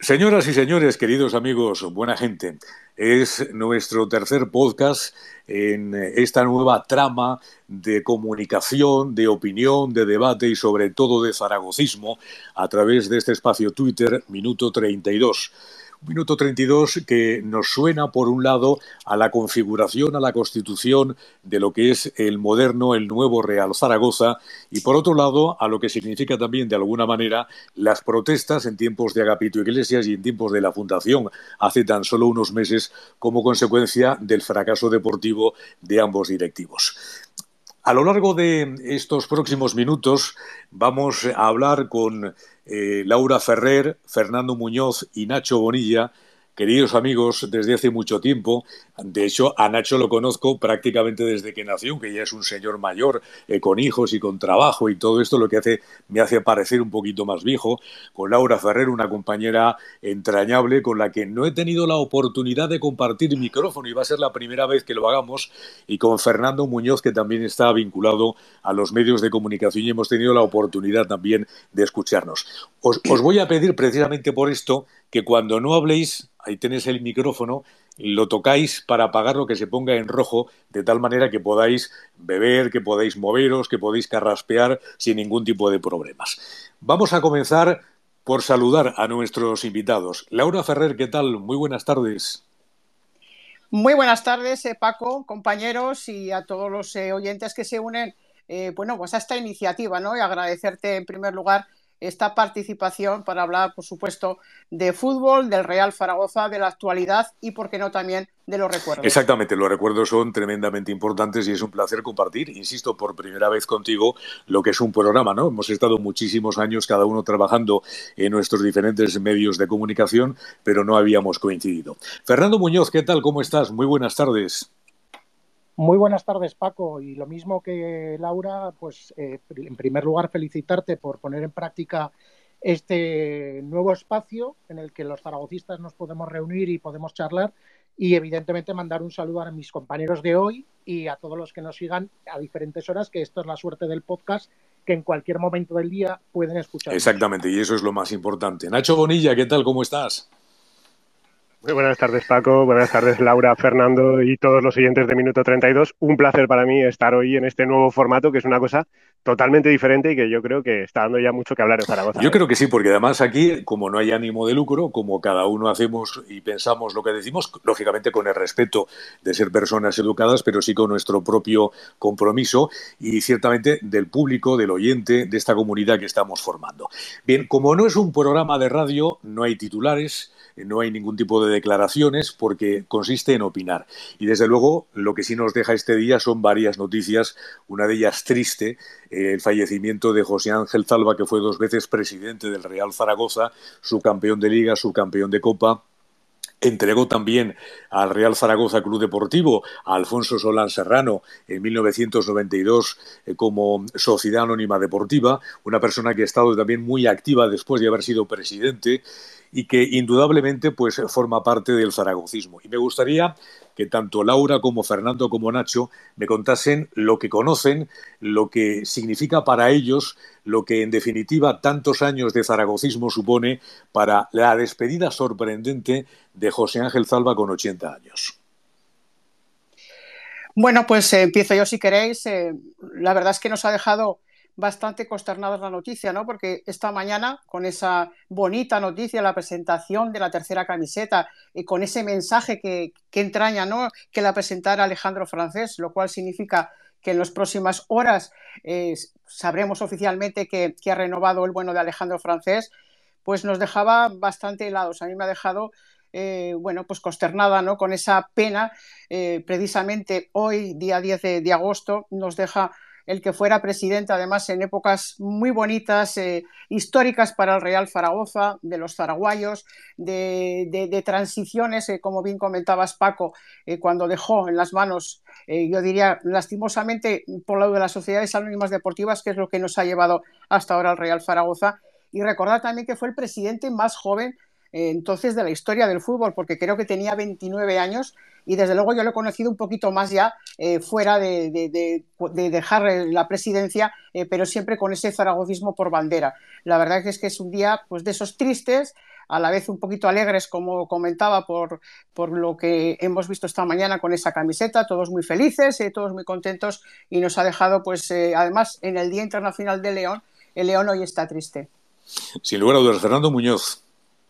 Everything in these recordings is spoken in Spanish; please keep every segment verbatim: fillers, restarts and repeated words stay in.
Señoras y señores, queridos amigos, buena gente, es nuestro tercer podcast en esta nueva trama de comunicación, de opinión, de debate y sobre todo de zaragocismo a través de este espacio Twitter Minuto treinta y dos. Minuto treinta y dos que nos suena, por un lado, a la configuración, a la constitución de lo que es el moderno, el nuevo Real Zaragoza, y por otro lado, a lo que significa también, de alguna manera, las protestas en tiempos de Agapito Iglesias y en tiempos de la Fundación, hace tan solo unos meses, como consecuencia del fracaso deportivo de ambos directivos. A lo largo de estos próximos minutos vamos a hablar con eh, Laura Ferrer, Fernando Muñoz y Nacho Bonilla, queridos amigos desde hace mucho tiempo. De hecho, a Nacho lo conozco prácticamente desde que nació, aunque ya es un señor mayor, eh, con hijos y con trabajo y todo esto, lo que hace, me hace parecer un poquito más viejo. Con Laura Ferrer, una compañera entrañable con la que no he tenido la oportunidad de compartir micrófono y va a ser la primera vez que lo hagamos. Y con Fernando Muñoz, que también está vinculado a los medios de comunicación y hemos tenido la oportunidad también de escucharnos. Os, os voy a pedir precisamente por esto que cuando no habléis, ahí tenéis el micrófono, lo tocáis para apagarlo, que se ponga en rojo, de tal manera que podáis beber, que podáis moveros, que podéis carraspear sin ningún tipo de problemas. Vamos a comenzar por saludar a nuestros invitados. Laura Ferrer, ¿qué tal? Muy buenas tardes. Muy buenas tardes, eh, Paco, compañeros y a todos los eh, oyentes que se unen eh, bueno, pues a esta iniciativa, ¿no? Y agradecerte en primer lugar esta participación para hablar, por supuesto, de fútbol, del Real Zaragoza, de la actualidad y, por qué no, también de los recuerdos. Exactamente, los recuerdos son tremendamente importantes y es un placer compartir, insisto, por primera vez contigo, lo que es un programa, ¿no? Hemos estado muchísimos años cada uno trabajando en nuestros diferentes medios de comunicación, pero no habíamos coincidido. Fernando Muñoz, ¿qué tal? ¿Cómo estás? Muy buenas tardes. Muy buenas tardes, Paco, y lo mismo que Laura, pues eh, en primer lugar felicitarte por poner en práctica este nuevo espacio en el que los zaragocistas nos podemos reunir y podemos charlar y evidentemente mandar un saludo a mis compañeros de hoy y a todos los que nos sigan a diferentes horas, que esto es la suerte del podcast, que en cualquier momento del día pueden escuchar. Exactamente, y eso es lo más importante. Nacho Bonilla, ¿qué tal? ¿Cómo estás? Muy buenas tardes, Paco. Buenas tardes, Laura, Fernando y todos los oyentes de Minuto treinta y dos. Un placer para mí estar hoy en este nuevo formato, que es una cosa totalmente diferente y que yo creo que está dando ya mucho que hablar en Zaragoza. Yo ¿eh? creo que sí, porque además aquí, como no hay ánimo de lucro, como cada uno hacemos y pensamos lo que decimos, lógicamente con el respeto de ser personas educadas, pero sí con nuestro propio compromiso y ciertamente del público, del oyente, de esta comunidad que estamos formando. Bien, como no es un programa de radio, no hay titulares, no hay ningún tipo de declaraciones porque consiste en opinar. Y desde luego lo que sí nos deja este día son varias noticias, una de ellas triste, eh, el fallecimiento de José Ángel Zalba, que fue dos veces presidente del Real Zaragoza, subcampeón de Liga, subcampeón de Copa. Entregó también al Real Zaragoza Club Deportivo a Alfonso Solán Serrano en mil novecientos noventa y dos eh, como Sociedad Anónima Deportiva, una persona que ha estado también muy activa después de haber sido presidente y que indudablemente pues forma parte del zaragocismo. Y me gustaría que tanto Laura como Fernando como Nacho me contasen lo que conocen, lo que significa para ellos, lo que en definitiva tantos años de zaragocismo supone para la despedida sorprendente de José Ángel Zalba con ochenta años. Bueno, pues eh, empiezo yo si queréis. Eh, la verdad es que nos ha dejado bastante consternados la noticia, ¿no? Porque esta mañana, con esa bonita noticia, la presentación de la tercera camiseta, y con ese mensaje que, que entraña, ¿no? Que la presentara Alejandro Francés, lo cual significa que en las próximas horas eh, sabremos oficialmente que, que ha renovado el bueno de Alejandro Francés, pues nos dejaba bastante helados. A mí me ha dejado eh, bueno, pues consternada, ¿no? Con esa pena. Eh, precisamente hoy, día diez de, de agosto, nos deja el que fuera presidente, además en épocas muy bonitas, eh, históricas para el Real Zaragoza, de los zaraguayos, de, de, de transiciones, eh, como bien comentabas, Paco, eh, cuando dejó en las manos, eh, yo diría lastimosamente, por lado de las sociedades anónimas deportivas, que es lo que nos ha llevado hasta ahora al Real Zaragoza. Y recordar también que fue el presidente más joven eh, entonces de la historia del fútbol, porque creo que tenía veintinueve años y desde luego yo lo he conocido un poquito más ya eh, fuera de, de, de, de dejar la presidencia, eh, pero siempre con ese zaragocismo por bandera. La verdad que es que es un día pues, de esos tristes, a la vez un poquito alegres, como comentaba, por, por lo que hemos visto esta mañana con esa camiseta, todos muy felices, eh, todos muy contentos, y nos ha dejado, pues, eh, además, en el Día Internacional del León, el León hoy está triste. Sin lugar a dudas, Fernando Muñoz.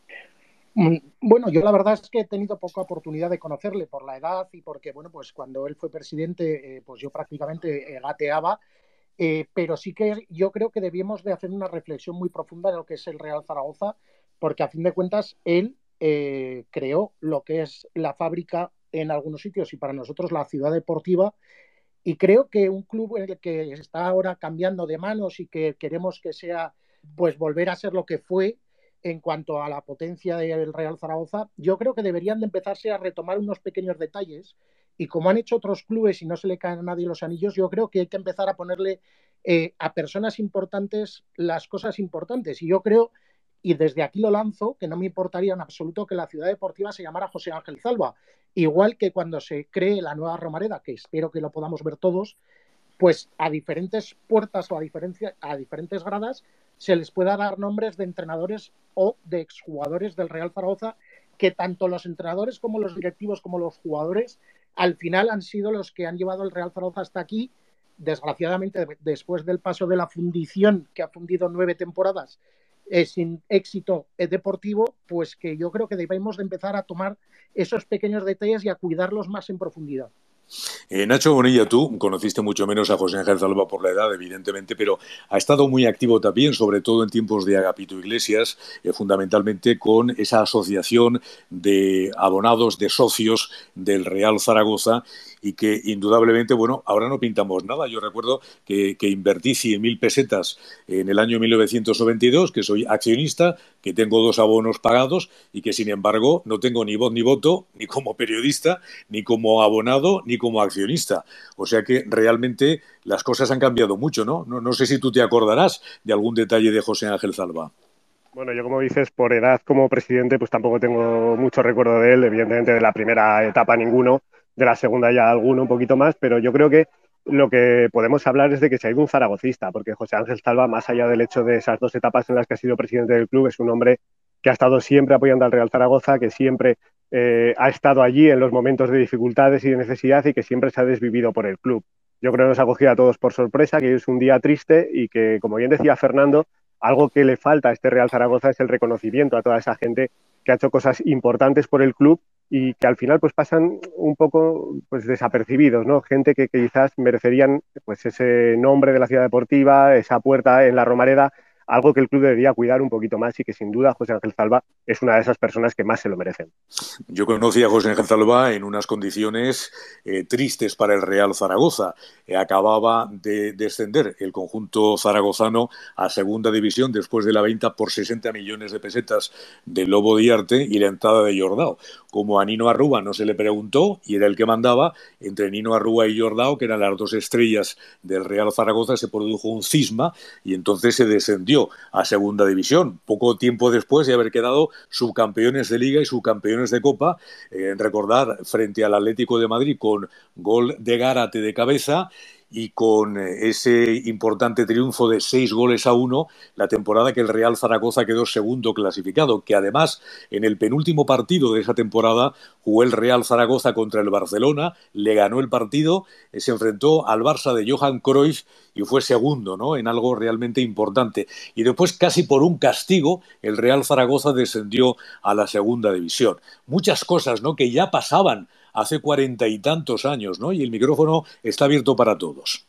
Bueno, yo la verdad es que he tenido poca oportunidad de conocerle por la edad y porque, bueno, pues cuando él fue presidente, eh, pues yo prácticamente eh, gateaba, eh, pero sí que yo creo que debíamos de hacer una reflexión muy profunda de lo que es el Real Zaragoza, porque a fin de cuentas él eh, creó lo que es la fábrica en algunos sitios y para nosotros la ciudad deportiva, y creo que un club en el que está ahora cambiando de manos y que queremos que sea, pues volver a ser lo que fue en cuanto a la potencia del Real Zaragoza, yo creo que deberían de empezarse a retomar unos pequeños detalles, y como han hecho otros clubes y no se le caen a nadie los anillos, yo creo que hay que empezar a ponerle eh, a personas importantes las cosas importantes. Y yo creo, y desde aquí lo lanzo, que no me importaría en absoluto que la ciudad deportiva se llamara José Ángel Zalba, igual que cuando se cree la nueva Romareda, que espero que lo podamos ver todos, pues a diferentes puertas o a, diferencia, a diferentes gradas se les pueda dar nombres de entrenadores o de exjugadores del Real Zaragoza, que tanto los entrenadores como los directivos como los jugadores al final han sido los que han llevado el Real Zaragoza hasta aquí. Desgraciadamente, después del paso de la fundición, que ha fundido nueve temporadas eh, sin éxito eh, deportivo, pues que yo creo que debemos de empezar a tomar esos pequeños detalles y a cuidarlos más en profundidad. Eh, Nacho Bonilla, tú conociste mucho menos a José Ángel Zalba por la edad, evidentemente, pero ha estado muy activo también, sobre todo en tiempos de Agapito Iglesias, eh, fundamentalmente con esa asociación de abonados, de socios del Real Zaragoza, y que indudablemente, bueno, ahora no pintamos nada. Yo recuerdo que, que invertí cien mil pesetas en el año mil novecientos noventa y dos, que soy accionista, que tengo dos abonos pagados y que, sin embargo, no tengo ni voz ni voto, ni como periodista, ni como abonado, ni como accionista. O sea que realmente las cosas han cambiado mucho, ¿no? No, no sé si tú te acordarás de algún detalle de José Ángel Zalba. Bueno, yo como dices, por edad como presidente, pues tampoco tengo mucho recuerdo de él, evidentemente de la primera etapa ninguno, de la segunda ya alguno, un poquito más, pero yo creo que lo que podemos hablar es de que se ha ido un zaragocista, porque José Ángel Zalba, más allá del hecho de esas dos etapas en las que ha sido presidente del club, es un hombre que ha estado siempre apoyando al Real Zaragoza, que siempre eh, ha estado allí en los momentos de dificultades y de necesidad y que siempre se ha desvivido por el club. Yo creo que nos ha cogido a todos por sorpresa, que es un día triste y que, como bien decía Fernando, algo que le falta a este Real Zaragoza es el reconocimiento a toda esa gente que ha hecho cosas importantes por el club y que al final pues pasan un poco pues desapercibidos, ¿no? Gente que, que quizás merecerían pues ese nombre de la ciudad deportiva, esa puerta en la Romareda, algo que el club debería cuidar un poquito más y que sin duda José Ángel Zalba es una de esas personas que más se lo merecen. Yo conocí a José Ángel Zalba en unas condiciones eh, tristes para el Real Zaragoza. Eh, acababa de descender el conjunto zaragozano a segunda división después de la venta por sesenta millones de pesetas del Lobo Diarte y la entrada de Jordao. Como a Nino Arrúa no se le preguntó y era el que mandaba, entre Nino Arrúa y Jordao, que eran las dos estrellas del Real Zaragoza, se produjo un cisma y entonces se descendió a segunda división. Poco tiempo después de haber quedado subcampeones de Liga y subcampeones de Copa, eh, recordar frente al Atlético de Madrid con gol de Gárate de cabeza y con ese importante triunfo de seis goles a uno, la temporada que el Real Zaragoza quedó segundo clasificado, que además en el penúltimo partido de esa temporada jugó el Real Zaragoza contra el Barcelona, le ganó el partido, se enfrentó al Barça de Johan Cruyff y fue segundo, ¿no?, en algo realmente importante. Y después, casi por un castigo, el Real Zaragoza descendió a la segunda división. Muchas cosas, ¿no?, que ya pasaban hace cuarenta y tantos años, ¿no? Y el micrófono está abierto para todos.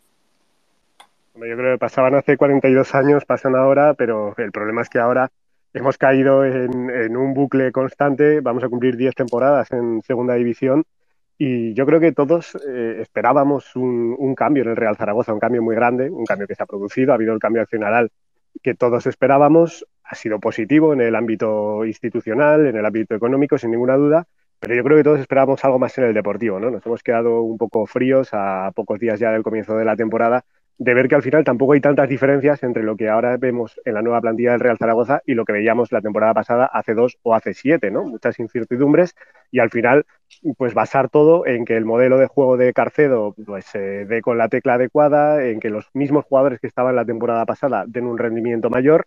Yo creo que pasaban hace cuarenta y dos años, pasan ahora, pero el problema es que ahora hemos caído en, en un bucle constante. Vamos a cumplir diez temporadas en segunda división y yo creo que todos eh, esperábamos un, un cambio en el Real Zaragoza, un cambio muy grande, un cambio que se ha producido. Ha habido el cambio accionarial que todos esperábamos, ha sido positivo en el ámbito institucional, en el ámbito económico, sin ninguna duda. Pero yo creo que todos esperábamos algo más en el deportivo, ¿no? Nos hemos quedado un poco fríos a pocos días ya del comienzo de la temporada, de ver que al final tampoco hay tantas diferencias entre lo que ahora vemos en la nueva plantilla del Real Zaragoza y lo que veíamos la temporada pasada hace dos o hace siete, ¿no? Muchas incertidumbres y al final pues basar todo en que el modelo de juego de Carcedo pues eh, dé con la tecla adecuada, en que los mismos jugadores que estaban la temporada pasada den un rendimiento mayor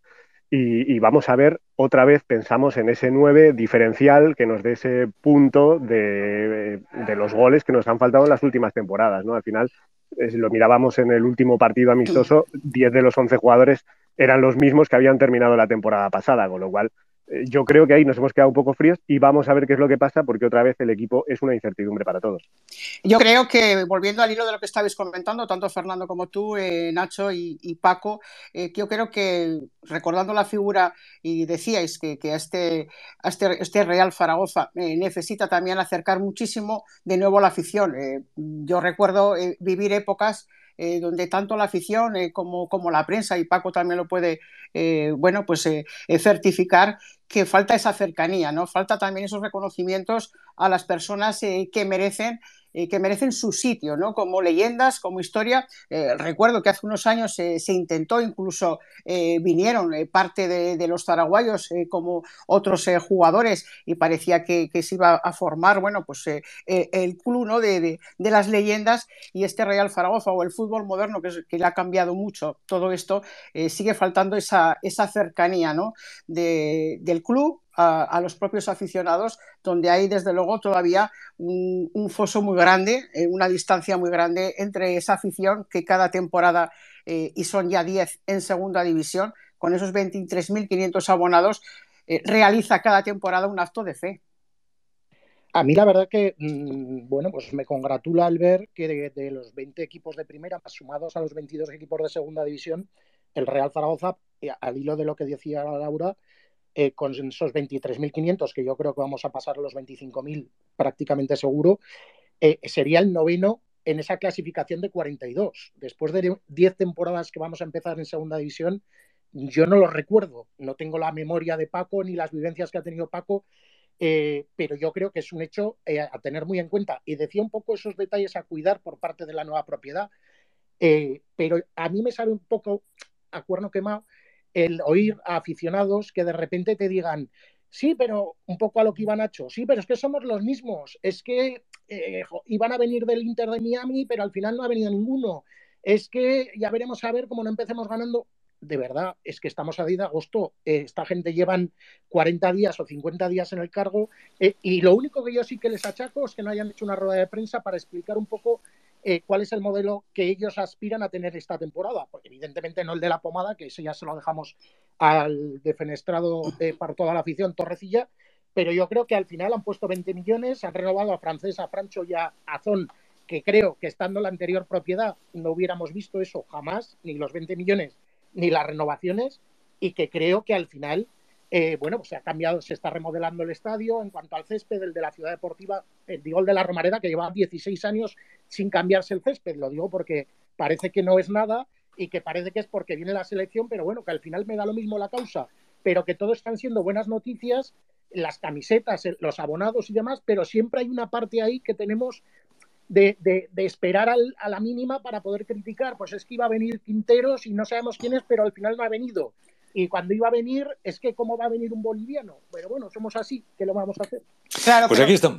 y, y vamos a ver, otra vez pensamos en ese nueve diferencial que nos dé ese punto de, de los goles que nos han faltado en las últimas temporadas, ¿no? Al final, eh, si lo mirábamos en el último partido amistoso, diez de los once jugadores eran los mismos que habían terminado la temporada pasada, con lo cual eh, yo creo que ahí nos hemos quedado un poco fríos y vamos a ver qué es lo que pasa, porque otra vez el equipo es una incertidumbre para todos. Yo creo que, volviendo al hilo de lo que estabais comentando, tanto Fernando como tú, eh, Nacho y, y Paco, eh, yo creo que, recordando la figura, y decíais que, que a este, a este, este Real Zaragoza eh, necesita también acercar muchísimo de nuevo a la afición. Eh, yo recuerdo eh, vivir épocas eh, donde tanto la afición eh, como, como la prensa, y Paco también lo puede eh, bueno, pues, eh, certificar, que falta esa cercanía, ¿no? Falta también esos reconocimientos a las personas eh, que merecen eh, que merecen su sitio, ¿no? Como leyendas, como historia. Eh, recuerdo que hace unos años eh, se intentó, incluso eh, vinieron eh, parte de, de los zaraguayos eh, como otros eh, jugadores, y parecía que, que, se iba a formar, bueno, pues eh, el club, ¿no? de, de, de las leyendas, y este Real Zaragoza o el fútbol moderno, que, es, que le ha cambiado mucho todo esto, eh, sigue faltando esa, esa cercanía, ¿no? de, del club a, a los propios aficionados, donde hay desde luego todavía un, un foso muy grande, eh, una distancia muy grande entre esa afición que cada temporada, eh, y son ya diez en segunda división, con esos veintitrés mil quinientos abonados, eh, realiza cada temporada un acto de fe. A mí la verdad que, mmm, bueno, pues me congratula al ver que de, de los veinte equipos de primera, más sumados a los veintidós equipos de segunda división, el Real Zaragoza, eh, al hilo de lo que decía Laura, Eh, con esos veintitrés mil quinientos, que yo creo que vamos a pasar los veinticinco mil prácticamente seguro, eh, sería el noveno en esa clasificación de cuarenta y dos. Después de diez temporadas que vamos a empezar en segunda división, yo no lo recuerdo, no tengo la memoria de Paco ni las vivencias que ha tenido Paco, eh, pero yo creo que es un hecho eh, a tener muy en cuenta. Y decía un poco esos detalles a cuidar por parte de la nueva propiedad, eh, pero a mí me sabe un poco a cuerno quemado el oír a aficionados que de repente te digan, sí, pero un poco a lo que iba Nacho, sí, pero es que somos los mismos, es que eh, iban a venir del Inter de Miami, pero al final no ha venido ninguno, es que ya veremos a ver cómo no empecemos ganando. De verdad, es que estamos a diez de agosto, eh, esta gente llevan cuarenta días o cincuenta días en el cargo, eh, y lo único que yo sí que les achaco es que no hayan hecho una rueda de prensa para explicar un poco Eh, cuál es el modelo que ellos aspiran a tener esta temporada, porque evidentemente no el de la pomada, que eso ya se lo dejamos al defenestrado eh, para toda la afición, Torrecilla, pero yo creo que al final han puesto veinte millones, han renovado a Francés, a Francho y a Azón, que creo que estando en la anterior propiedad no hubiéramos visto eso jamás, ni los veinte millones ni las renovaciones, y que creo que al final Eh, bueno, pues se ha cambiado, se está remodelando el estadio. En cuanto al césped, el de la Ciudad Deportiva, eh, digo el de la Romareda, que lleva dieciséis años sin cambiarse el césped, lo digo porque parece que no es nada y que parece que es porque viene la selección, pero bueno, que al final me da lo mismo la causa, pero que todo están siendo buenas noticias, las camisetas, los abonados y demás, pero siempre hay una parte ahí que tenemos de, de, de esperar al, a la mínima para poder criticar. Pues es que iba a venir Quinteros y no sabemos quién es, pero al final no ha venido. Y cuando iba a venir, es que ¿cómo va a venir un boliviano? Pero bueno, somos así, ¿qué lo vamos a hacer? Claro, pues pero... aquí estamos.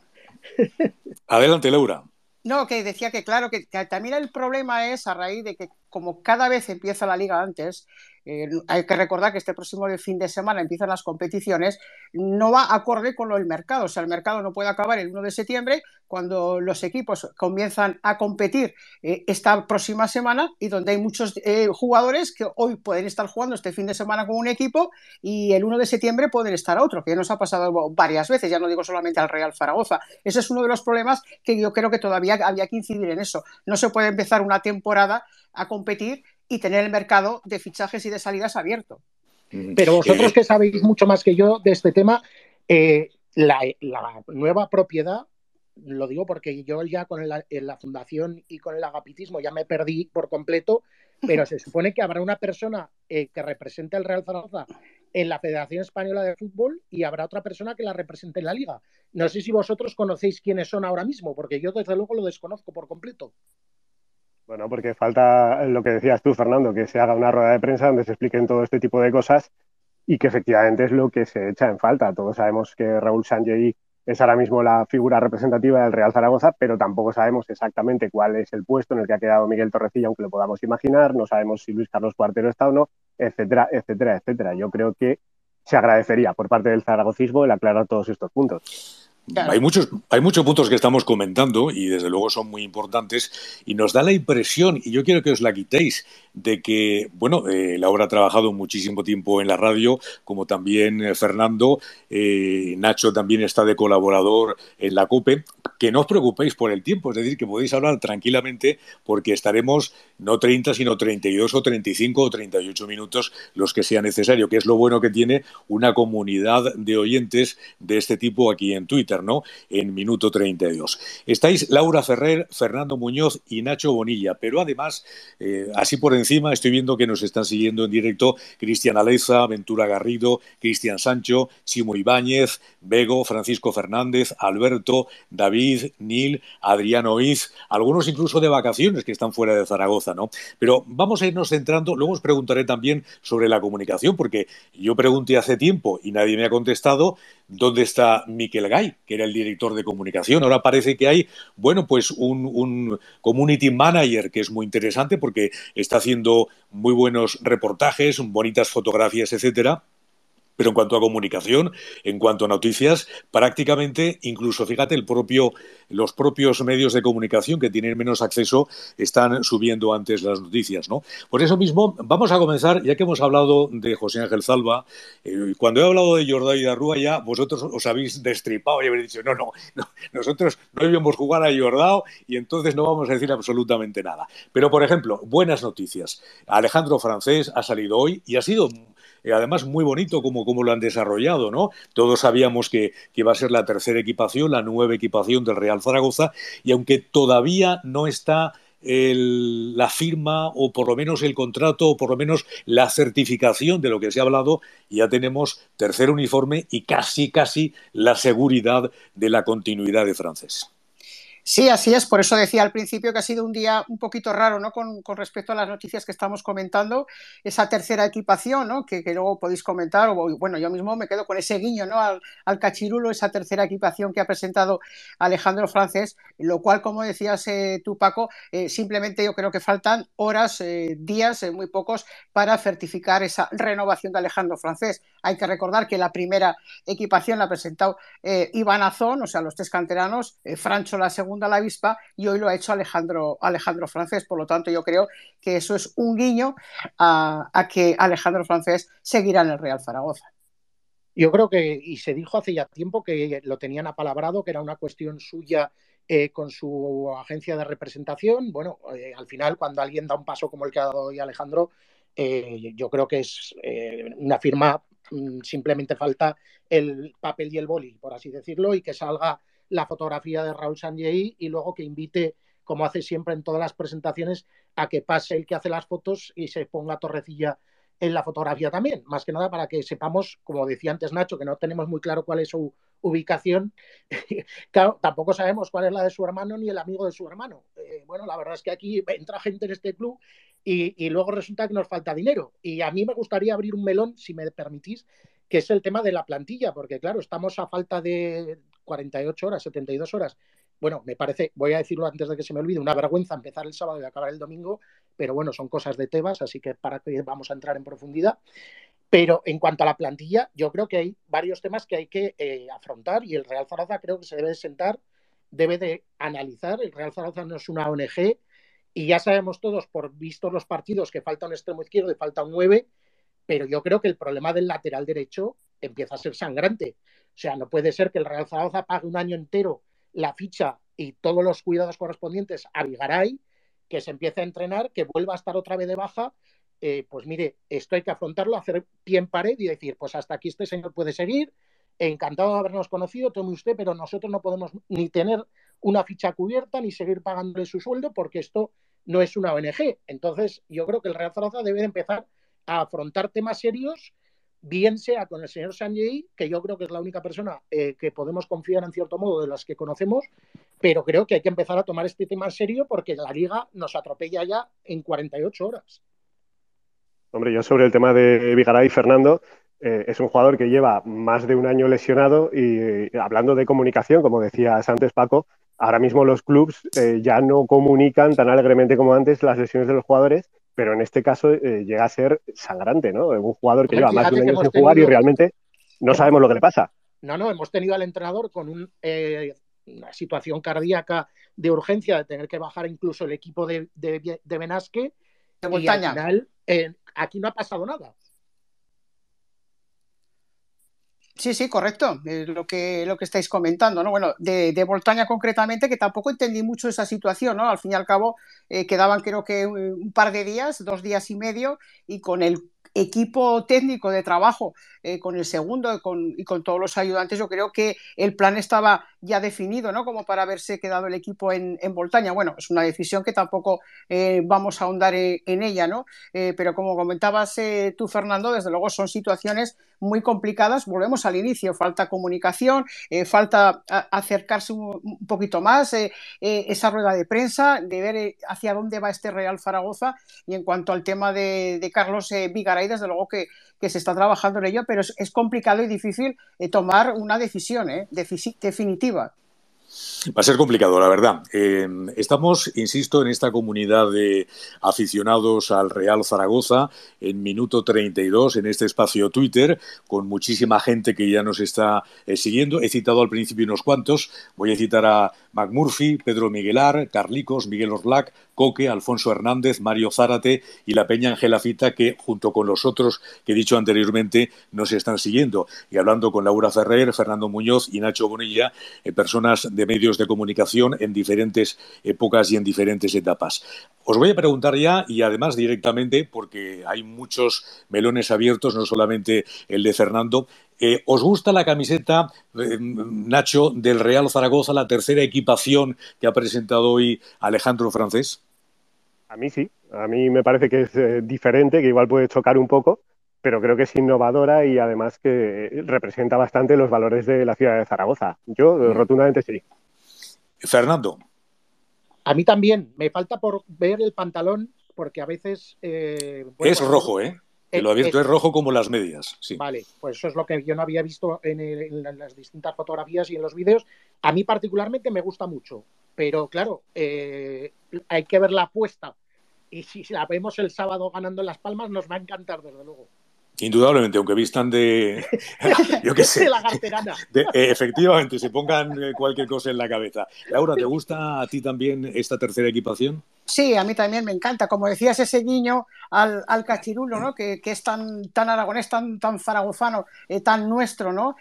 Adelante, Laura. No, que decía que claro, que, que también el problema es a raíz de que como cada vez empieza la liga antes, eh, hay que recordar que este próximo fin de semana empiezan las competiciones, no va acorde con lo del mercado. O sea, el mercado no puede acabar el uno de septiembre cuando los equipos comienzan a competir eh, esta próxima semana, y donde hay muchos eh, jugadores que hoy pueden estar jugando este fin de semana con un equipo y el uno de septiembre pueden estar a otro, que ya nos ha pasado varias veces, ya no digo solamente al Real Zaragoza. Ese es uno de los problemas que yo creo que todavía había que incidir en eso. No se puede empezar una temporada a competir y tener el mercado de fichajes y de salidas abierto. Pero vosotros que sabéis mucho más que yo de este tema, eh, la, la nueva propiedad, lo digo porque yo ya con el, en la fundación y con el agapitismo ya me perdí por completo, pero se supone que habrá una persona eh, que represente al Real Zaragoza en la Federación Española de Fútbol y habrá otra persona que la represente en la Liga. No sé si vosotros conocéis quiénes son ahora mismo, porque yo desde luego lo desconozco por completo. Bueno, porque falta lo que decías tú, Fernando, que se haga una rueda de prensa donde se expliquen todo este tipo de cosas y que efectivamente es lo que se echa en falta. Todos sabemos que Raúl Sanllehy es ahora mismo la figura representativa del Real Zaragoza, pero tampoco sabemos exactamente cuál es el puesto en el que ha quedado Miguel Torrecilla, aunque lo podamos imaginar, no sabemos si Luis Carlos Cuartero está o no, etcétera, etcétera, etcétera. Yo creo que se agradecería por parte del zaragocismo el aclarar todos estos puntos. Claro. Hay muchos, hay muchos puntos que estamos comentando y desde luego son muy importantes y nos da la impresión, y yo quiero que os la quitéis, de que, bueno, eh, Laura ha trabajado muchísimo tiempo en la radio, como también eh, Fernando, eh, Nacho también está de colaborador en la COPE, que no os preocupéis por el tiempo, es decir, que podéis hablar tranquilamente porque estaremos no treinta, sino treinta y dos o treinta y cinco o treinta y ocho minutos los que sea necesario, que es lo bueno que tiene una comunidad de oyentes de este tipo aquí en Twitter, ¿no? En Minuto treinta y dos. Estáis Laura Ferrer, Fernando Muñoz y Nacho Bonilla, pero además, eh, así por encima, estoy viendo que nos están siguiendo en directo Cristian Aleza, Ventura Garrido, Cristian Sancho, Chimo Ibáñez, Bego, Francisco Fernández, Alberto, David, Nil, Adriano Iz, algunos incluso de vacaciones que están fuera de Zaragoza, ¿no? Pero vamos a irnos centrando, luego os preguntaré también sobre la comunicación, porque yo pregunté hace tiempo y nadie me ha contestado dónde está Miquel Gay, que era el director de comunicación. Ahora parece que hay, bueno, pues un, un community manager que es muy interesante porque está haciendo muy buenos reportajes, bonitas fotografías, etcétera. Pero en cuanto a comunicación, en cuanto a noticias, prácticamente, incluso, fíjate, el propio, los propios medios de comunicación que tienen menos acceso están subiendo antes las noticias, ¿no? Por eso mismo, vamos a comenzar, ya que hemos hablado de José Ángel Zalba, eh, cuando he hablado de Jordao y de Arrúa ya vosotros os habéis destripado y habéis dicho, no, no, no, nosotros no íbamos a jugar a Jordao y entonces no vamos a decir absolutamente nada. Pero, por ejemplo, buenas noticias. Alejandro Francés ha salido hoy y ha sido... además muy bonito como, como lo han desarrollado, ¿no? Todos sabíamos que, que iba a ser la tercera equipación, la nueva equipación del Real Zaragoza, y aunque todavía no está el, la firma o por lo menos el contrato o por lo menos la certificación de lo que se ha hablado, ya tenemos tercer uniforme y casi, casi la seguridad de la continuidad de Francés. Sí, así es. Por eso decía al principio que ha sido un día un poquito raro, ¿no? Con, con respecto a las noticias que estamos comentando, esa tercera equipación, ¿no? Que, que luego podéis comentar, o bueno, yo mismo me quedo con ese guiño, ¿no? Al, al cachirulo, esa tercera equipación que ha presentado Alejandro Francés, lo cual, como decías eh, tú, Paco, eh, simplemente yo creo que faltan horas, eh, días, eh, muy pocos, para certificar esa renovación de Alejandro Francés. Hay que recordar que la primera equipación la ha presentado eh, Iván Azón, o sea, los tres canteranos, eh, Francho la segunda a la avispa, y hoy lo ha hecho Alejandro, Alejandro Francés. Por lo tanto, yo creo que eso es un guiño a, a que Alejandro Francés seguirá en el Real Zaragoza. Yo creo que, y se dijo hace ya tiempo que lo tenían apalabrado, que era una cuestión suya eh, con su agencia de representación. Bueno, eh, al final, cuando alguien da un paso como el que ha dado hoy Alejandro, eh, yo creo que es eh, una firma, simplemente falta el papel y el boli, por así decirlo, y que salga la fotografía de Raúl Sanllehy y luego que invite, como hace siempre en todas las presentaciones, a que pase el que hace las fotos y se ponga Torrecilla en la fotografía también, más que nada para que sepamos, como decía antes Nacho, que no tenemos muy claro cuál es su ubicación. Claro, tampoco sabemos cuál es la de su hermano ni el amigo de su hermano. Eh, bueno, la verdad es que aquí entra gente en este club y, y luego resulta que nos falta dinero. Y a mí me gustaría abrir un melón, si me permitís, que es el tema de la plantilla, porque claro, estamos a falta de cuarenta y ocho horas, setenta y dos horas. Bueno, me parece, voy a decirlo antes de que se me olvide, una vergüenza empezar el sábado y acabar el domingo, pero bueno, son cosas de Tebas, así que para que vamos a entrar en profundidad. Pero en cuanto a la plantilla, yo creo que hay varios temas que hay que eh, afrontar y el Real Zaragoza creo que se debe sentar, debe de analizar. El Real Zaragoza no es una O N G y ya sabemos todos, por vistos los partidos, que falta un extremo izquierdo y falta un nueve, pero yo creo que el problema del lateral derecho empieza a ser sangrante. O sea, no puede ser que el Real Zaragoza pague un año entero la ficha y todos los cuidados correspondientes a Vigaray, que se empiece a entrenar, que vuelva a estar otra vez de baja. Eh, pues mire, esto hay que afrontarlo, hacer pie en pared y decir, pues hasta aquí este señor puede seguir, encantado de habernos conocido, tome usted, pero nosotros no podemos ni tener una ficha cubierta ni seguir pagándole su sueldo porque esto no es una O N G. Entonces, yo creo que el Real Zaragoza debe de empezar a afrontar temas serios, bien sea con el señor Sanllehy, que yo creo que es la única persona eh, que podemos confiar en cierto modo de las que conocemos, pero creo que hay que empezar a tomar este tema en serio porque la Liga nos atropella ya en cuarenta y ocho horas. Hombre, yo sobre el tema de Vigaray, Fernando, eh, es un jugador que lleva más de un año lesionado y, y hablando de comunicación, como decías antes, Paco, ahora mismo los clubs eh, ya no comunican tan alegremente como antes las lesiones de los jugadores, pero en este caso eh, llega a ser sangrante, ¿no? Un jugador que Hombre, lleva más de un fíjate que año sin hemos jugar y tenido, realmente no hemos, sabemos lo que le pasa. no, no, hemos tenido al entrenador con un, eh, una situación cardíaca de urgencia, de tener que bajar incluso el equipo de, de, de Benasque, De y al Boltaña. final eh, aquí no ha pasado nada. Sí, sí, correcto, es lo que, lo que estáis comentando, ¿no? Bueno, de, de Boltaña concretamente, que tampoco entendí mucho esa situación, ¿no? Al fin y al cabo, eh, quedaban creo que un, un par de días, dos días y medio, y con el equipo técnico de trabajo, eh, con el segundo con, y con todos los ayudantes, yo creo que el plan estaba ya definido, ¿no? Como para haberse quedado el equipo en, en Boltaña. Bueno, es una decisión que tampoco eh, vamos a ahondar en, en ella, ¿no? Eh, pero como comentabas eh, tú, Fernando, desde luego son situaciones muy complicadas. Volvemos al inicio, falta comunicación, eh, falta a, acercarse un, un, poquito más, eh, eh, esa rueda de prensa, de ver eh, hacia dónde va este Real Zaragoza. Y en cuanto al tema de, de Carlos eh, Vigaray, desde luego que, que se está trabajando en ello, pero es, es complicado y difícil eh, tomar una decisión eh, definitiva. Va a ser complicado, la verdad. Eh, estamos, insisto, en esta comunidad de aficionados al Real Zaragoza, en minuto treinta y dos, en este espacio Twitter, con muchísima gente que ya nos está eh, siguiendo. He citado al principio unos cuantos. Voy a citar a McMurphy, Pedro Miguelar, Carlicos, Miguel Orlac, Coque, Alfonso Hernández, Mario Zárate y la Peña Ángela Fita, que junto con los otros que he dicho anteriormente nos están siguiendo. Y hablando con Laura Ferrer, Fernando Muñoz y Nacho Bonilla, eh, personas de medios de comunicación en diferentes épocas y en diferentes etapas. Os voy a preguntar ya, y además directamente, porque hay muchos melones abiertos, no solamente el de Fernando, eh, ¿os gusta la camiseta, eh, Nacho, del Real Zaragoza, la tercera equipación que ha presentado hoy Alejandro Francés? A mí sí, a mí me parece que es eh, diferente, que igual puede chocar un poco, pero creo que es innovadora y además que representa bastante los valores de la ciudad de Zaragoza. Yo mm. rotundamente sí. Fernando. A mí también, me falta por ver el pantalón, porque a veces... Eh, bueno, es rojo, ¿eh? Que lo abierto es, es rojo como las medias. Sí. Vale, pues eso es lo que yo no había visto en, el, en las distintas fotografías y en los vídeos. A mí particularmente me gusta mucho, pero claro, eh, hay que ver la apuesta. Y si la vemos el sábado ganando en Las Palmas, nos va a encantar, desde luego. Indudablemente, aunque vistan de... yo qué sé. De la garterana. De, eh, efectivamente, se pongan cualquier cosa en la cabeza. Laura, ¿te gusta a ti también esta tercera equipación? Sí, a mí también me encanta. Como decías, ese guiño al, al cachirulo, ¿no? Que, que es tan, tan aragonés, tan, tan zaragozano, eh, tan nuestro, ¿no?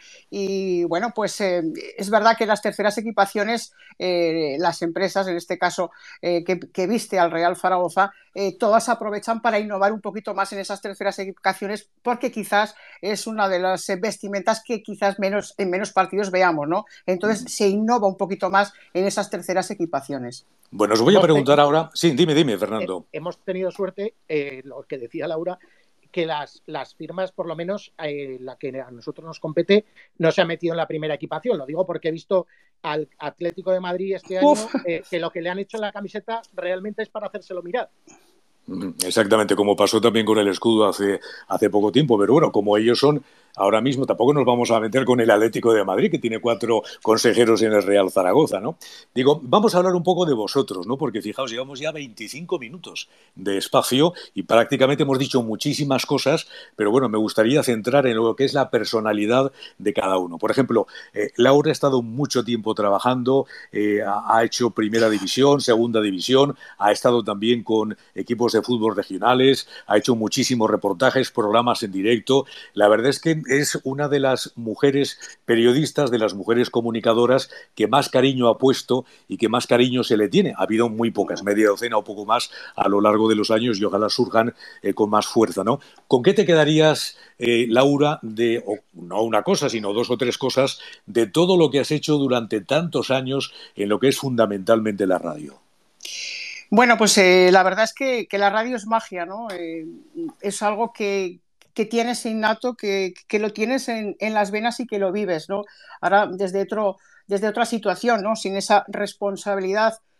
Y bueno, pues eh, es verdad que las terceras equipaciones, eh, las empresas, en este caso, eh, que, que viste al Real Zaragoza, eh, todas aprovechan para innovar un poquito más en esas terceras equipaciones, porque quizás es una de las vestimentas que quizás menos, en menos partidos veamos, ¿no? Entonces se innova un poquito más en esas terceras equipaciones. Bueno, os voy a preguntar ahora... Sí, dime, dime, Fernando. Eh, hemos tenido suerte, eh, lo que decía Laura, que las, las firmas, por lo menos eh, la que a nosotros nos compete, no se ha metido en la primera equipación. Lo digo porque he visto al Atlético de Madrid este año eh, que lo que le han hecho en la camiseta realmente es para hacérselo mirar. Exactamente, como pasó también con el escudo hace, hace poco tiempo, pero bueno, como ellos son ahora mismo, tampoco nos vamos a meter con el Atlético de Madrid, que tiene cuatro consejeros en el Real Zaragoza, ¿no? Digo, vamos a hablar un poco de vosotros, ¿no? Porque fijaos, llevamos ya veinticinco minutos de espacio y prácticamente hemos dicho muchísimas cosas, pero bueno, me gustaría centrar en lo que es la personalidad de cada uno. Por ejemplo, eh, Laura ha estado mucho tiempo trabajando, eh, ha, ha hecho primera división, segunda división, ha estado también con equipos de fútbol regionales, ha hecho muchísimos reportajes, programas en directo. La verdad es que es una de las mujeres periodistas, de las mujeres comunicadoras que más cariño ha puesto y que más cariño se le tiene. Ha habido muy pocas, media docena o poco más a lo largo de los años y ojalá surjan eh, con más fuerza, ¿no? ¿Con qué te quedarías, eh, Laura, de, o, no una cosa, sino dos o tres cosas, de todo lo que has hecho durante tantos años en lo que es fundamentalmente la radio? Bueno, pues eh, la verdad es que, que la radio es magia, ¿no? Eh, es algo que, que tienes innato, que, que lo tienes en, en las venas y que lo vives, ¿no? Ahora desde, otro, desde otra situación, ¿no? Sin esa responsabilidad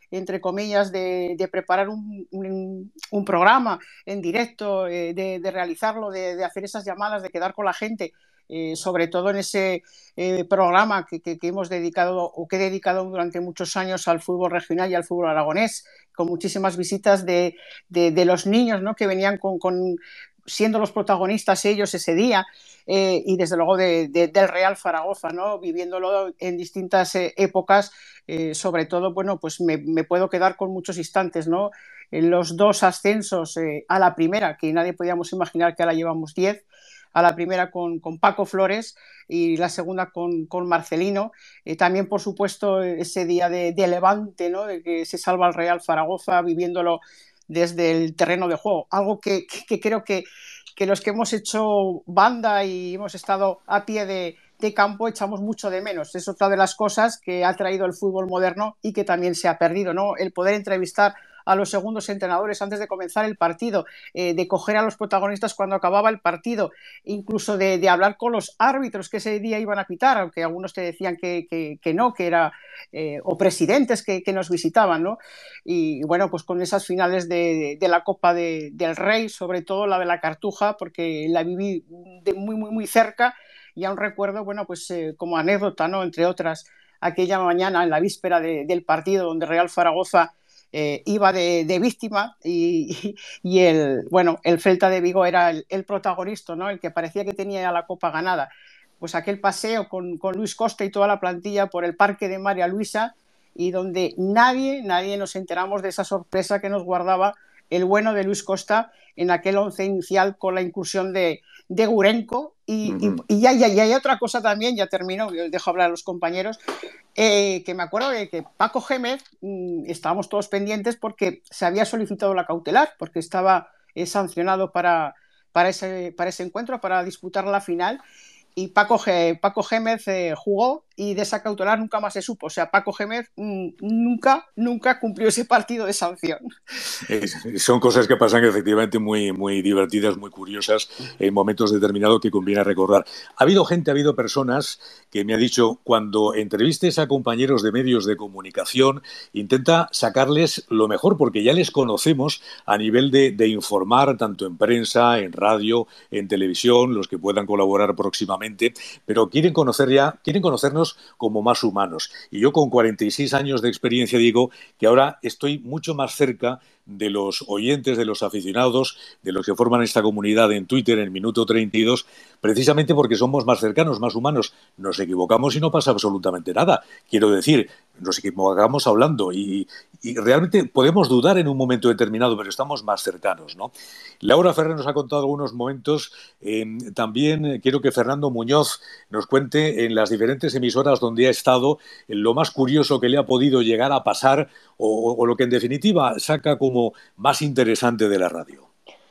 entre comillas, de, de preparar un, un, un programa en directo, eh, de, de realizarlo, de, de hacer esas llamadas, de quedar con la gente. Eh, sobre todo en ese eh, programa que, que, que hemos dedicado o que he dedicado durante muchos años al fútbol regional y al fútbol aragonés, con muchísimas visitas de, de, de los niños, ¿no?, que venían con, con, siendo los protagonistas ellos ese día, eh, y desde luego de, de, del Real Zaragoza, ¿no?, viviéndolo en distintas eh, épocas. Eh, sobre todo, bueno, pues me, me puedo quedar con muchos instantes, ¿no? En los dos ascensos eh, a la primera, que nadie podíamos imaginar que ahora llevamos diez, a la primera con, con Paco Flores y la segunda con, con Marcelino. Eh, también, por supuesto, ese día de, de Levante, ¿no?, de que se salva el Real Zaragoza, viviéndolo desde el terreno de juego. Algo que, que, que creo que, que los que hemos hecho banda y hemos estado a pie de, de campo echamos mucho de menos. Es otra de las cosas que ha traído el fútbol moderno y que también se ha perdido, ¿no? El poder entrevistar a los segundos entrenadores antes de comenzar el partido, eh, de coger a los protagonistas cuando acababa el partido, incluso de, de hablar con los árbitros que ese día iban a pitar, aunque algunos te decían que, que, que no, que era, eh, o presidentes que, que nos visitaban, ¿no? Y bueno, pues con esas finales de, de, de la Copa de, del Rey, sobre todo la de la Cartuja, porque la viví de muy, muy, muy cerca, y aún recuerdo, bueno, pues eh, como anécdota, ¿no?, entre otras, aquella mañana en la víspera de, del partido donde Real Zaragoza Eh, iba de, de víctima y, y el, bueno, el Celta de Vigo era el, el protagonista, ¿no?, el que parecía que tenía la copa ganada. Pues aquel paseo con, con Luis Costa y toda la plantilla por el Parque de María Luisa, y donde nadie, nadie nos enteramos de esa sorpresa que nos guardaba el bueno de Luis Costa en aquel once inicial con la incursión de, de Gurenko. Y, uh-huh. y, y, hay, y hay otra cosa también, ya termino, dejo hablar a los compañeros, eh, que me acuerdo de que Paco Gémez, mmm, estábamos todos pendientes porque se había solicitado la cautelar, porque estaba eh, sancionado para, para, ese, para ese encuentro, para disputar la final. Y Paco, G, Paco Gémez eh, jugó, y de esa cautelar nunca más se supo. O sea, Paco Gémez mmm, nunca, nunca cumplió ese partido de sanción. Eh, son cosas que pasan efectivamente muy, muy divertidas, muy curiosas, en momentos determinados que conviene recordar. Ha habido gente, ha habido personas que me ha dicho, cuando entrevistes a compañeros de medios de comunicación, intenta sacarles lo mejor, porque ya les conocemos a nivel de, de informar, tanto en prensa, en radio, en televisión, los que puedan colaborar próximamente, pero quieren conocer ya, quieren conocernos como más humanos. Y yo con cuarenta y seis años de experiencia digo que ahora estoy mucho más cerca de los oyentes, de los aficionados, de los que forman esta comunidad en Twitter, en Minuto treinta y dos, precisamente porque somos más cercanos, más humanos. Nos equivocamos y no pasa absolutamente nada. Quiero decir, nos equivocamos hablando y, y realmente podemos dudar en un momento determinado, pero estamos más cercanos, ¿no? Laura Ferrer nos ha contado algunos momentos. Eh, también quiero que Fernando Muñoz nos cuente en las diferentes emisoras donde ha estado lo más curioso que le ha podido llegar a pasar o, o lo que en definitiva saca como más interesante de la radio.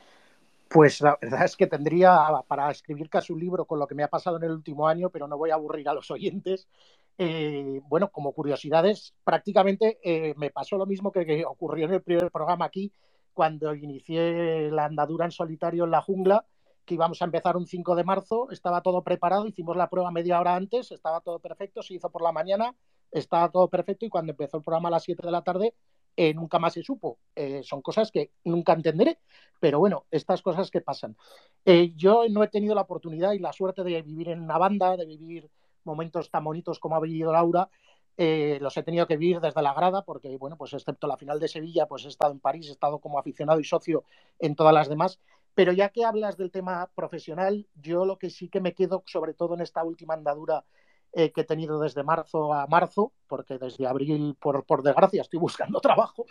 Pues la verdad es que tendría para escribir casi un libro con lo que me ha pasado en el último año, pero no voy a aburrir a los oyentes. Eh, bueno, como curiosidades, prácticamente eh, me pasó lo mismo que, que ocurrió en el primer programa aquí, cuando inicié la andadura en solitario en la jungla, que íbamos a empezar un cinco de marzo, estaba todo preparado, hicimos la prueba media hora antes, estaba todo perfecto, se hizo por la mañana, estaba todo perfecto, y cuando empezó el programa a las siete de la tarde, eh, nunca más se supo. Eh, son cosas que nunca entenderé, pero bueno, estas cosas que pasan. Eh, yo no he tenido la oportunidad y la suerte de vivir en una banda, de vivir momentos tan bonitos como ha vivido Laura. Eh, los he tenido que vivir desde la grada, porque, bueno, pues excepto la final de Sevilla, pues he estado en París, he estado como aficionado y socio en todas las demás. Pero ya que hablas del tema profesional, yo lo que sí que me quedo, sobre todo en esta última andadura eh, que he tenido desde marzo a marzo, porque desde abril, por, por desgracia, estoy buscando trabajo,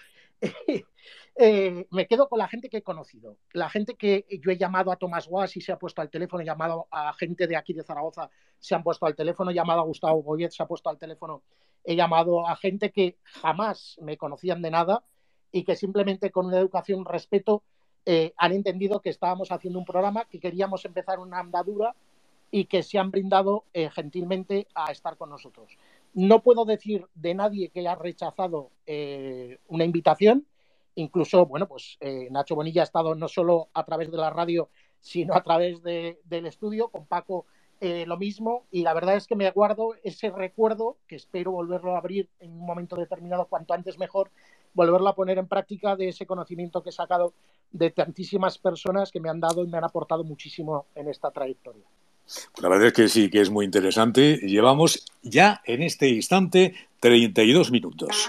eh, me quedo con la gente que he conocido. La gente que yo he llamado a Tomás Guas y se ha puesto al teléfono, he llamado a gente de aquí de Zaragoza, se han puesto al teléfono, he llamado a Gustavo Boyet, se ha puesto al teléfono, he llamado a gente que jamás me conocían de nada y que simplemente con una educación, un respeto, eh, han entendido que estábamos haciendo un programa, que queríamos empezar una andadura y que se han brindado eh, gentilmente a estar con nosotros. No puedo decir de nadie que haya rechazado eh, una invitación. Incluso, bueno, pues eh, Nacho Bonilla ha estado no solo a través de la radio, sino a través de, del estudio. Con Paco eh, lo mismo, y la verdad es que me guardo ese recuerdo, que espero volverlo a abrir en un momento determinado, cuanto antes mejor, volverlo a poner en práctica, de ese conocimiento que he sacado de tantísimas personas que me han dado y me han aportado muchísimo en esta trayectoria. La verdad es que sí, que es muy interesante. Llevamos ya en este instante treinta y dos minutos.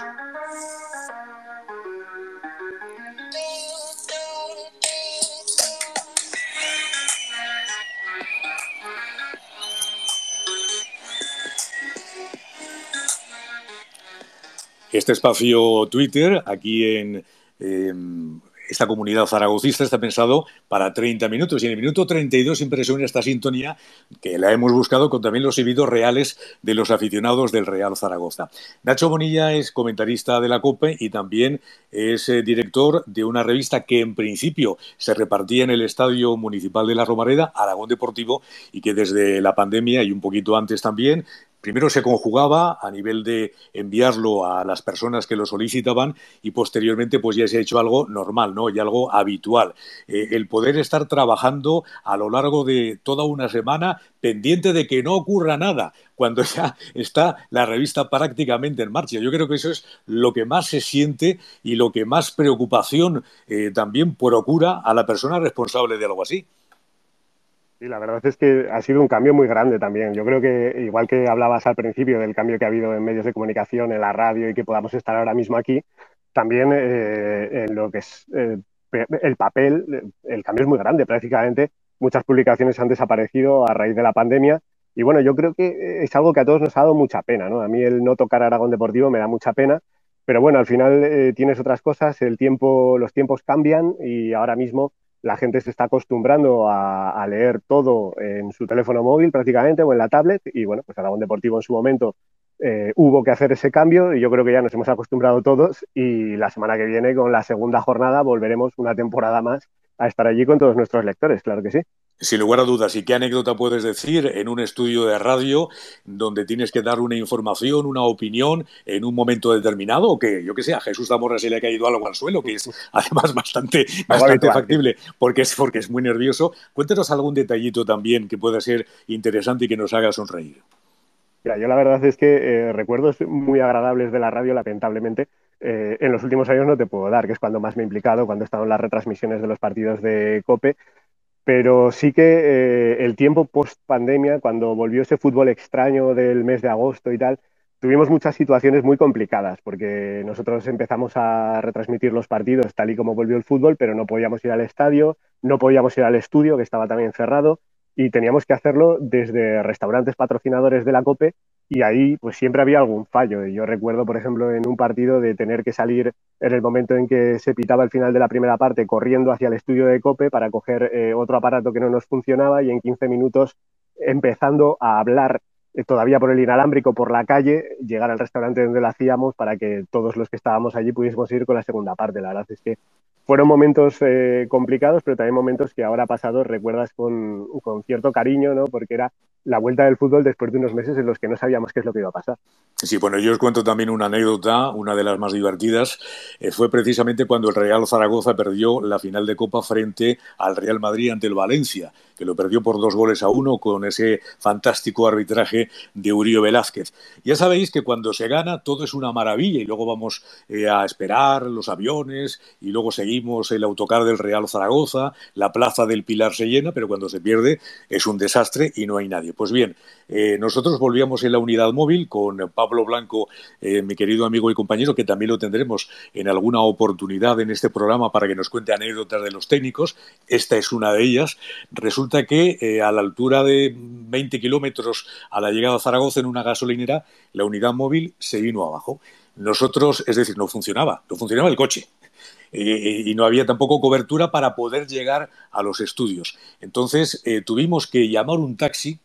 Este espacio Twitter, aquí en eh, esta comunidad zaragocista, está pensado para treinta minutos. Y en el minuto treinta y dos siempre suena esta sintonía, que la hemos buscado con también los silbidos reales de los aficionados del Real Zaragoza. Nacho Bonilla es comentarista de la COPE y también es eh, director de una revista que en principio se repartía en el Estadio Municipal de la Romareda, Aragón Deportivo, y que desde la pandemia y un poquito antes también, primero se conjugaba a nivel de enviarlo a las personas que lo solicitaban y posteriormente pues ya se ha hecho algo normal, ¿no? Y algo habitual. Eh, el poder estar trabajando a lo largo de toda una semana pendiente de que no ocurra nada cuando ya está la revista prácticamente en marcha. Yo creo que eso es lo que más se siente y lo que más preocupación eh, también procura a la persona responsable de algo así. Sí, la verdad es que ha sido un cambio muy grande también. Yo creo que, igual que hablabas al principio del cambio que ha habido en medios de comunicación, en la radio, y que podamos estar ahora mismo aquí, también eh, en lo que es eh, el papel, el cambio es muy grande. Prácticamente muchas publicaciones han desaparecido a raíz de la pandemia. Y bueno, yo creo que es algo que a todos nos ha dado mucha pena, ¿no? A mí el no tocar Aragón Deportivo me da mucha pena. Pero bueno, al final eh, tienes otras cosas, el tiempo, los tiempos cambian, y ahora mismo la gente se está acostumbrando a, a leer todo en su teléfono móvil prácticamente, o en la tablet, y bueno, pues Aragón Deportivo en su momento eh, hubo que hacer ese cambio, y yo creo que ya nos hemos acostumbrado todos, y la semana que viene, con la segunda jornada, volveremos una temporada más a estar allí con todos nuestros lectores, claro que sí. Sin lugar a dudas. ¿Y qué anécdota puedes decir en un estudio de radio donde tienes que dar una información, una opinión en un momento determinado? O que, yo que sé, a Jesús Zamora se le ha caído algo al suelo, que es además bastante, bastante factible, porque es, porque es muy nervioso. Cuéntanos algún detallito también que pueda ser interesante y que nos haga sonreír. Mira, yo la verdad es que eh, recuerdos muy agradables de la radio, lamentablemente, eh, en los últimos años no te puedo dar, que es cuando más me he implicado, cuando he estado en las retransmisiones de los partidos de COPE. Pero sí que eh, el tiempo post pandemia, cuando volvió ese fútbol extraño del mes de agosto y tal, tuvimos muchas situaciones muy complicadas, porque nosotros empezamos a retransmitir los partidos tal y como volvió el fútbol, pero no podíamos ir al estadio, no podíamos ir al estudio, que estaba también cerrado, y teníamos que hacerlo desde restaurantes patrocinadores de la COPE, y ahí pues siempre había algún fallo. Y yo recuerdo, por ejemplo, en un partido, de tener que salir en el momento en que se pitaba el final de la primera parte, corriendo hacia el estudio de COPE para coger eh, otro aparato que no nos funcionaba, y en quince minutos empezando a hablar eh, todavía por el inalámbrico por la calle, llegar al restaurante donde lo hacíamos, para que todos los que estábamos allí pudiésemos ir con la segunda parte. La verdad es que fueron momentos eh, complicados, pero también momentos que ahora pasados recuerdas con, con cierto cariño, ¿no? Porque era la vuelta del fútbol después de unos meses en los que no sabíamos qué es lo que iba a pasar. Sí, bueno, yo os cuento también una anécdota, una de las más divertidas. Eh, fue precisamente cuando el Real Zaragoza perdió la final de Copa frente al Real Madrid ante el Valencia, que lo perdió por dos goles a uno con ese fantástico arbitraje de Urío Velázquez. Ya sabéis que cuando se gana todo es una maravilla, y luego vamos eh, a esperar los aviones, y luego seguimos el autocar del Real Zaragoza, la plaza del Pilar se llena, pero cuando se pierde es un desastre y no hay nadie. Pues bien, eh, nosotros volvíamos en la unidad móvil con Pablo Blanco, eh, mi querido amigo y compañero, que también lo tendremos en alguna oportunidad en este programa para que nos cuente anécdotas de los técnicos. Esta es una de ellas. Resulta que eh, a la altura de veinte kilómetros a la llegada a Zaragoza, en una gasolinera, la unidad móvil se vino abajo. Nosotros, es decir, no funcionaba, no funcionaba el coche. Eh, y no había tampoco cobertura para poder llegar a los estudios. Entonces eh, tuvimos que llamar un taxi.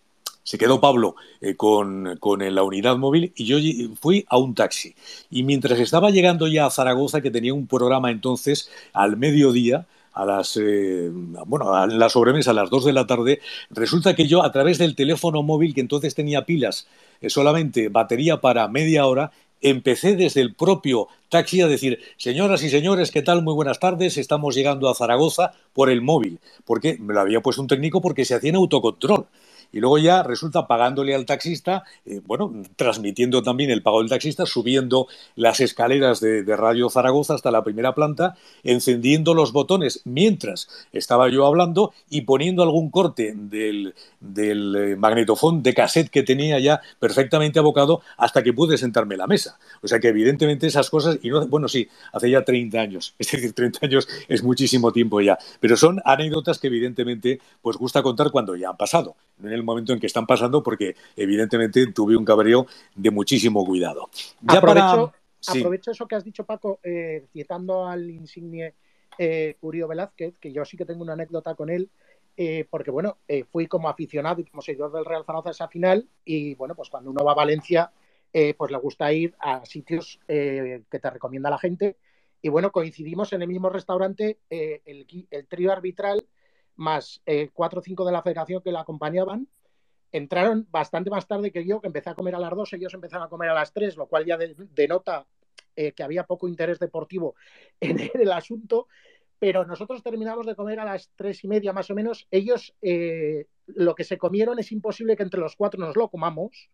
Se quedó Pablo eh, con, con la unidad móvil, y yo fui a un taxi. Y mientras estaba llegando ya a Zaragoza, que tenía un programa entonces al mediodía, a las, eh, bueno, a la sobremesa a las dos de la tarde, resulta que yo, a través del teléfono móvil, que entonces tenía pilas, eh, solamente batería para media hora, empecé desde el propio taxi a decir: señoras y señores, ¿qué tal? Muy buenas tardes, estamos llegando a Zaragoza, por el móvil, porque me lo había puesto un técnico, porque se hacía en autocontrol. y luego ya resulta pagándole al taxista, eh, bueno, transmitiendo también el pago del taxista, subiendo las escaleras de, de Radio Zaragoza hasta la primera planta, encendiendo los botones mientras estaba yo hablando y poniendo algún corte del, del eh, magnetofón de cassette que tenía ya perfectamente abocado hasta que pude sentarme en la mesa. O sea que evidentemente esas cosas, y no, bueno, sí, hace ya treinta años, es decir, treinta años es muchísimo tiempo ya, pero son anécdotas que evidentemente pues gusta contar cuando ya han pasado, no en el momento en que están pasando, porque evidentemente tuve un cabreo de muchísimo cuidado. Ya aprovecho, para... sí. aprovecho eso que has dicho, Paco, eh, citando al insigne eh, Curio Velázquez, que yo sí que tengo una anécdota con él, eh, porque bueno, eh, fui como aficionado y como seguidor del Real Zaragoza a esa final, y bueno, pues cuando uno va a Valencia, eh, pues le gusta ir a sitios eh, que te recomienda la gente, y bueno, coincidimos en el mismo restaurante, eh, el, el trío arbitral más eh, cuatro o cinco de la federación que la acompañaban. Entraron bastante más tarde que yo, que empecé a comer a las dos, ellos empezaron a comer a las tres, lo cual ya denota eh, que había poco interés deportivo en el asunto, pero nosotros terminamos de comer a las tres y media más o menos. Ellos eh, lo que se comieron es imposible que entre los cuatro nos lo comamos,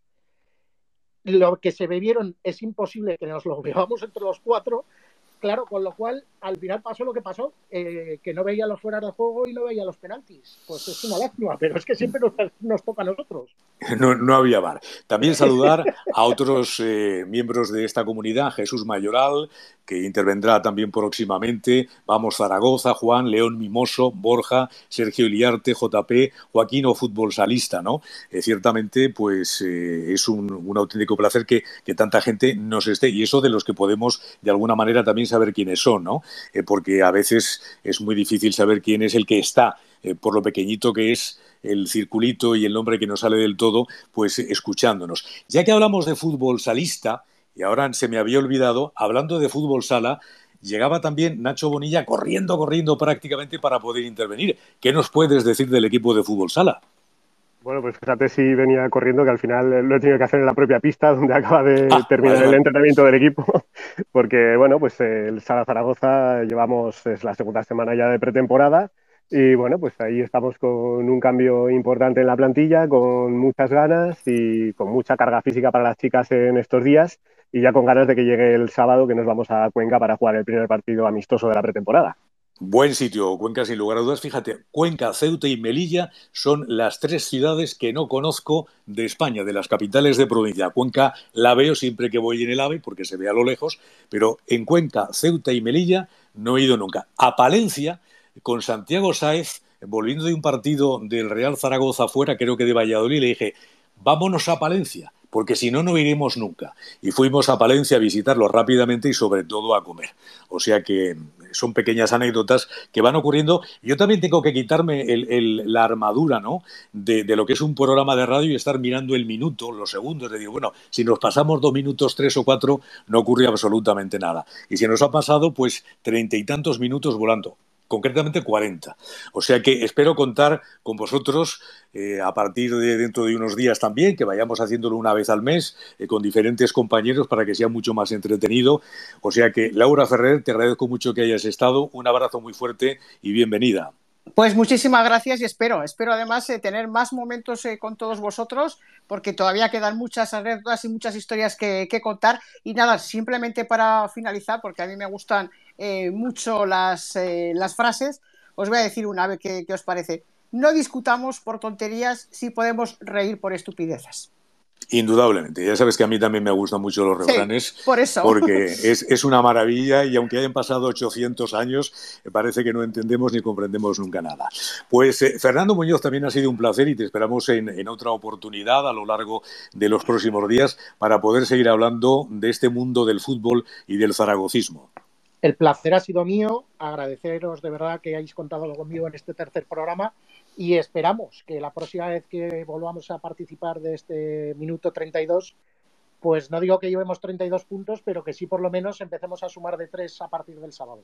lo que se bebieron es imposible que nos lo bebamos entre los cuatro. Claro, con lo cual, al final pasó lo que pasó, eh, que no veía los fueras de juego y no veía los penaltis. Pues es una lástima, pero es que siempre nos, nos toca a nosotros. No, no había bar. También saludar a otros eh, miembros de esta comunidad, Jesús Mayoral, que intervendrá también próximamente, Vamos Zaragoza, Juan, León Mimoso, Borja, Sergio Iliarte, J P, Joaquín o Fútbol Salista, ¿no? Eh, ciertamente, pues eh, es un, un auténtico placer que, que tanta gente nos esté, y eso de los que podemos de alguna manera también saber quiénes son, ¿no? Eh, porque a veces es muy difícil saber quién es el que está, eh, por lo pequeñito que es el circulito y el nombre que no sale del todo, pues escuchándonos. Ya que hablamos de fútbol salista, y ahora se me había olvidado, hablando de fútbol sala, llegaba también Nacho Bonilla corriendo, corriendo prácticamente para poder intervenir. ¿Qué nos puedes decir del equipo de fútbol sala? Bueno, pues fíjate si venía corriendo, que al final lo he tenido que hacer en la propia pista, donde acaba de ah, terminar vale, el vale. entrenamiento del equipo, porque, bueno, pues el Sala Zaragoza llevamos, es la segunda semana ya de pretemporada, y bueno, pues ahí estamos con un cambio importante en la plantilla, con muchas ganas y con mucha carga física para las chicas en estos días, y ya con ganas de que llegue el sábado, que nos vamos a Cuenca para jugar el primer partido amistoso de la pretemporada. Buen sitio, Cuenca, sin lugar a dudas. Fíjate, Cuenca, Ceuta y Melilla son las tres ciudades que no conozco de España, de las capitales de provincia. Cuenca la veo siempre que voy en el AVE porque se ve a lo lejos, pero en Cuenca, Ceuta y Melilla no he ido nunca. A Palencia, con Santiago Sáez, volviendo de un partido del Real Zaragoza fuera, creo que de Valladolid, le dije, vámonos a Palencia, porque si no, no iremos nunca. Y fuimos a Palencia a visitarlo rápidamente y sobre todo a comer. O sea que son pequeñas anécdotas que van ocurriendo. Yo también tengo que quitarme el, el, la armadura, ¿no?, de, de lo que es un programa de radio y estar mirando el minuto, los segundos. Le digo, bueno, si nos pasamos dos minutos, tres o cuatro, no ocurre absolutamente nada. Y si nos ha pasado, pues treinta y tantos minutos volando. Concretamente cuarenta. O sea que espero contar con vosotros eh, a partir de dentro de unos días también, que vayamos haciéndolo una vez al mes eh, con diferentes compañeros para que sea mucho más entretenido. O sea que, Laura Ferrer, te agradezco mucho que hayas estado. Un abrazo muy fuerte y bienvenida. Pues muchísimas gracias y espero, espero además eh, tener más momentos eh, con todos vosotros, porque todavía quedan muchas anécdotas y muchas historias que, que contar. Y nada, simplemente para finalizar, porque a mí me gustan eh, mucho las, eh, las frases, os voy a decir una vez qué os parece. No discutamos por tonterías si podemos reír por estupideces. Indudablemente. Ya sabes que a mí también me gustan mucho los refranes, sí, por eso. porque es, es una maravilla y aunque hayan pasado ochocientos años, parece que no entendemos ni comprendemos nunca nada. Pues eh, Fernando Muñoz, también ha sido un placer y te esperamos en, en otra oportunidad a lo largo de los próximos días para poder seguir hablando de este mundo del fútbol y del zaragocismo. El placer ha sido mío, agradeceros de verdad que hayáis contado conmigo en este tercer programa y esperamos que la próxima vez que volvamos a participar de este minuto treinta y dos, pues no digo que llevemos treinta y dos puntos, pero que sí por lo menos empecemos a sumar de tres a partir del sábado.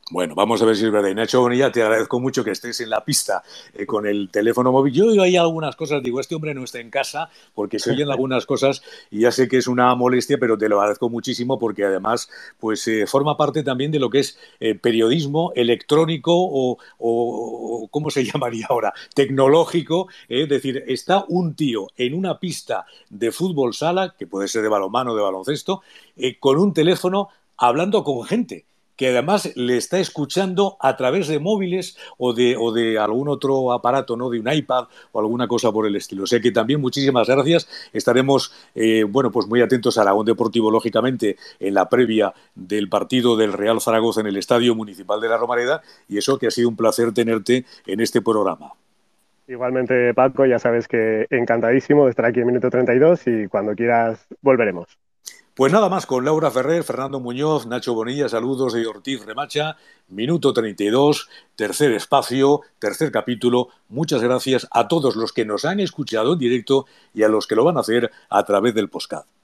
Bueno, vamos a ver si es verdad. Y Nacho Bonilla, te agradezco mucho que estés en la pista eh, con el teléfono móvil. Yo oigo ahí algunas cosas, digo, este hombre no está en casa porque se oyen algunas cosas y ya sé que es una molestia, pero te lo agradezco muchísimo porque además pues eh, forma parte también de lo que es eh, periodismo electrónico o, o, ¿cómo se llamaría ahora? Tecnológico. Eh, es decir, está un tío en una pista de fútbol sala, que puede ser de balonmano o de baloncesto, eh, con un teléfono hablando con gente que además le está escuchando a través de móviles o de, o de algún otro aparato, ¿no? De un iPad o alguna cosa por el estilo. O sea que también muchísimas gracias. Estaremos, eh, bueno, pues muy atentos a Aragón Deportivo, lógicamente, en la previa del partido del Real Zaragoza en el Estadio Municipal de la Romareda, y eso que ha sido un placer tenerte en este programa. Igualmente, Paco, ya sabes que encantadísimo de estar aquí en Minuto treinta y dos y cuando quieras volveremos. Pues nada más, con Laura Ferrer, Fernando Muñoz, Nacho Bonilla, saludos de Ortiz Remacha, Minuto treinta y dos, tercer espacio, tercer capítulo. Muchas gracias a todos los que nos han escuchado en directo y a los que lo van a hacer a través del podcast.